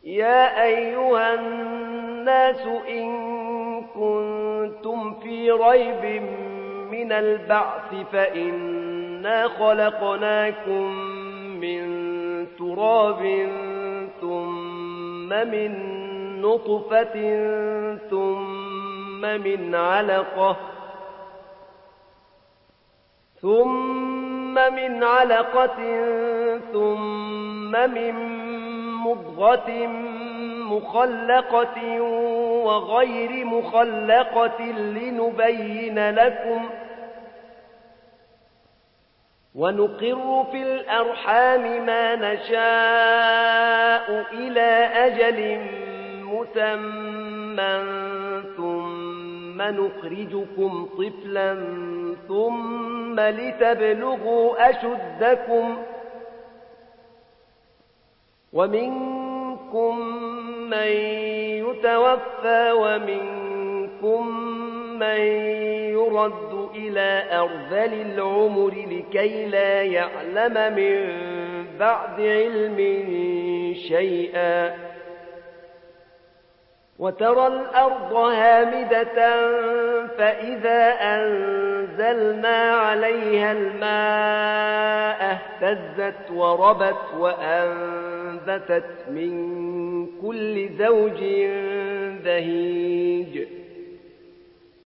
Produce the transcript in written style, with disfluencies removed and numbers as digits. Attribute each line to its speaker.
Speaker 1: يا أيها الناس إن كنتم في ريب من البعث فإنا خلقناكم من تراب ثم من نطفة ثم من علقة ثم من مضغة مخلقة وغير مخلقة لنبين لكم ونقر في الأرحام ما نشاء إلى أجل مسمى ثم نخرجكم طفلا ثم لتبلغوا أشدكم ومنكم من يتوفى ومنكم من يرد إلى أرذل العمر لكي لا يعلم من بعد علم شيئا وترى الأرض هامدة فإذا أنزلنا عليها الماء اهتزت وربت وأنبتت من كل زوج بهيج